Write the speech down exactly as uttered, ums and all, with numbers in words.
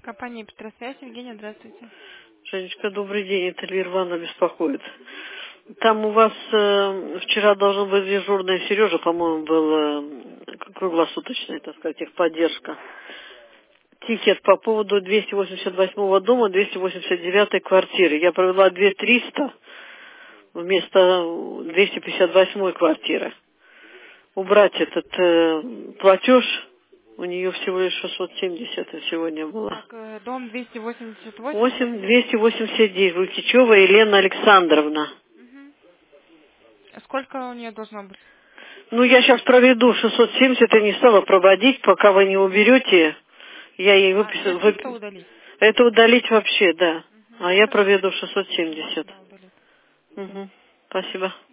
Компания Петросвязь. Евгения, здравствуйте. Женечка, добрый день, это Эльвира Ивановна беспокоит. Там у вас э, вчера должен быть дежурный Сережа, по-моему, был э, круглосуточная, так сказать, техподдержка. Тикет по поводу двести восемьдесят восьмого дома, двести восемьдесят девятой квартиры. Я провела две тысячи триста вместо двести пятьдесят восьмой квартиры. Убрать этот э, платеж, у нее всего лишь шестьсот семьдесят сегодня было. Так, э, дом двести восемьдесят восемь. восемь двести восемьдесят девять. Лукичева Елена Александровна. Мгм. Сколько у нее должно быть? Ну, я сейчас проведу шестьсот семьдесят, я не стала проводить, пока вы не уберете. Я ей А, две выписала. триста Вып... удалить? Это удалить вообще, да. Мгм. А я Хорошо. проведу шестьсот семьдесят. Да, удалить. Угу. Спасибо.